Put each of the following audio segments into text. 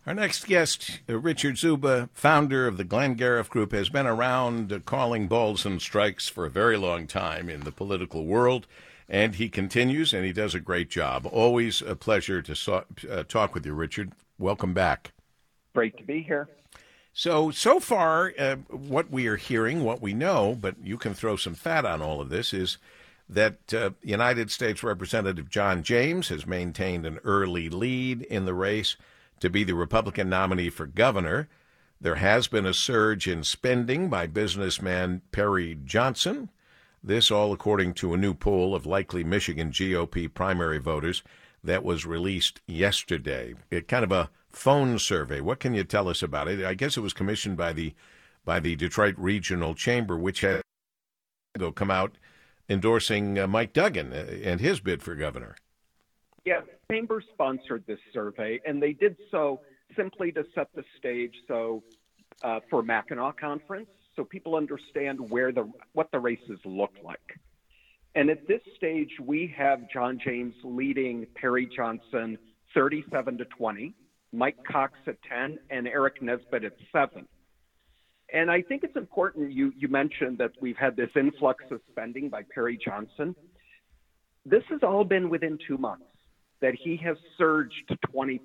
Our next guest, Richard Zuba, founder of the Glenn Gariff Group, has been around calling balls and strikes for a very long time in the political world, and he continues, and he does a great job. Always a pleasure to talk with you, Richard. Welcome back. Great to be here. So far, what we are hearing, what we know, but you can throw some fat on all of this, is that United States Representative John James has maintained an early lead in the race to be the Republican nominee for governor. There has been a surge in spending by businessman Perry Johnson. This all according to a new poll of likely Michigan GOP primary voters that was released yesterday. Kind of a phone survey. What can you tell us about it? I guess it was commissioned by the Detroit Regional Chamber, which had come out endorsing Mike Duggan and his bid for governor. Yeah, Chamber sponsored this survey, and they did so simply to set the stage for Mackinac Conference, so people understand what the races look like. And at this stage, we have John James leading Perry Johnson 37-20, Mike Cox at 10, and Eric Nesbitt at 7. And I think it's important you mentioned that we've had this influx of spending by Perry Johnson. This has all been within 2 months that he has surged to 20%.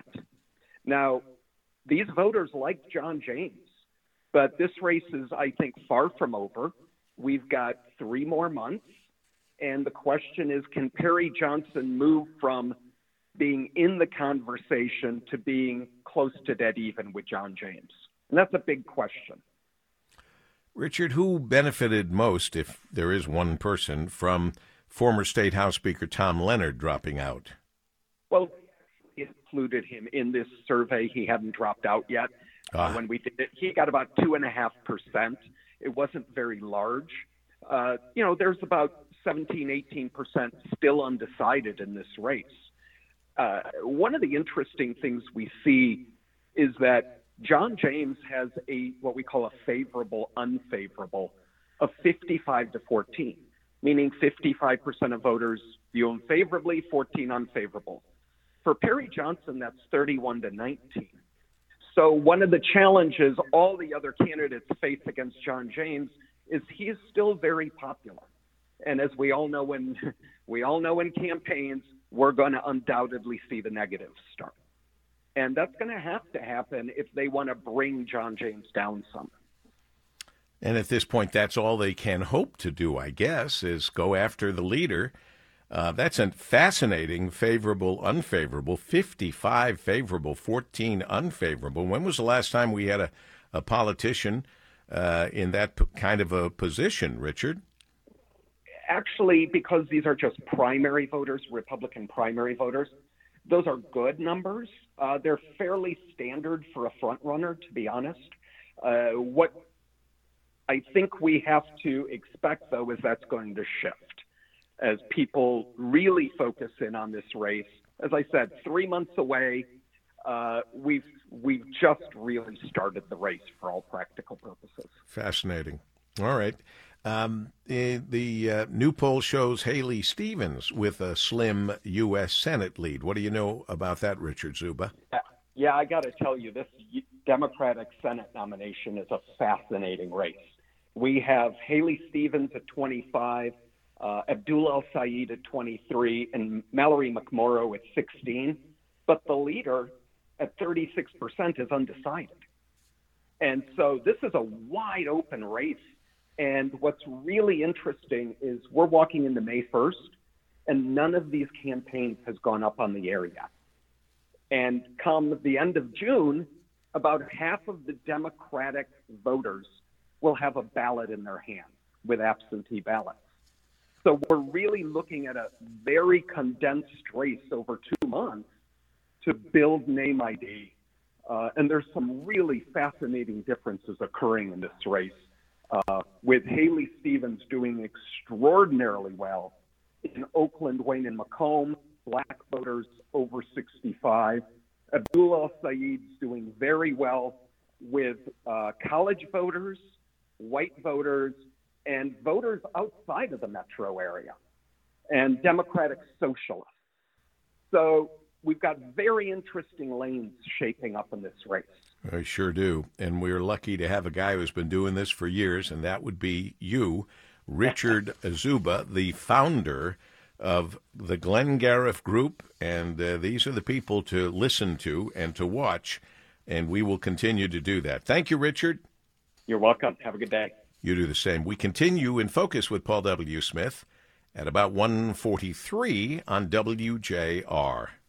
Now, these voters like John James, but this race is, I think, far from over. We've got 3 more months, and the question is, can Perry Johnson move from being in the conversation to being close to dead even with John James? And that's a big question. Richard, who benefited most, if there is one person, from former State House Speaker Tom Leonard dropping out? Well, we included him in this survey. He hadn't dropped out yet. When we did it, he got about 2.5%. It wasn't very large. There's about 17-18% still undecided in this race. One of the interesting things we see is that John James has what we call a favorable-unfavorable of 55-14, meaning 55% of voters view him favorably, 14 unfavorable. For Perry Johnson, that's 31-19. So one of the challenges all the other candidates face against John James is he is still very popular. And as we all know in campaigns, we're going to undoubtedly see the negatives start. And that's going to have to happen if they want to bring John James down some. And at this point, that's all they can hope to do, I guess, is go after the leader. That's a fascinating favorable, unfavorable, 55 favorable, 14 unfavorable. When was the last time we had a politician in that kind of a position, Richard? Actually, because these are just primary voters, Republican primary voters, those are good numbers. They're fairly standard for a front runner, to be honest. What I think we have to expect, though, is that's going to shift as people really focus in on this race. As I said, 3 months away. We've just really started the race for all practical purposes. Fascinating. All right. The new poll shows Haley Stevens with a slim U.S. Senate lead. What do you know about that, Richard Zuba? Yeah, I got to tell you, this Democratic Senate nomination is a fascinating race. We have Haley Stevens at 25, Abdul El-Sayed at 23, and Mallory McMorrow at 16. But the leader at 36% is undecided. And so this is a wide open race. And what's really interesting is we're walking into May 1st, and none of these campaigns has gone up on the air yet. And come the end of June, about half of the Democratic voters will have a ballot in their hand with absentee ballots. So we're really looking at a very condensed race over 2 months to build name ID. And there's some really fascinating differences occurring in this race, with Haley Stevens doing extraordinarily well in Oakland, Wayne, and Macomb, black voters over 65. Abdul El-Sayed's doing very well with college voters, white voters, and voters outside of the metro area, and Democratic socialists. So we've got very interesting lanes shaping up in this race. I sure do. And we're lucky to have a guy who's been doing this for years, and that would be you, Richard Zuba, the founder of the Glenn Gariff Group. And these are the people to listen to and to watch, and we will continue to do that. Thank you, Richard. You're welcome. Have a good day. You do the same. We continue in Focus with Paul W. Smith at about 1:43 on WJR.